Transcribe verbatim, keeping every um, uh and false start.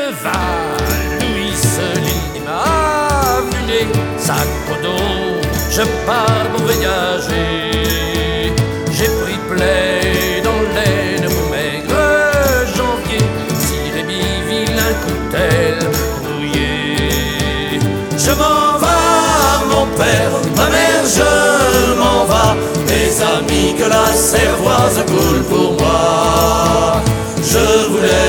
va, Louis-Celine m'a vu des sacs au dos, je pars pour voyager. J'ai pris plaie dans les de mon maigre janvier, ciré vilain coutel brouillé. Je m'en vais, mon père, ma mère, je m'en vais, mes amis, que la cervoise coule pour moi. Je voulais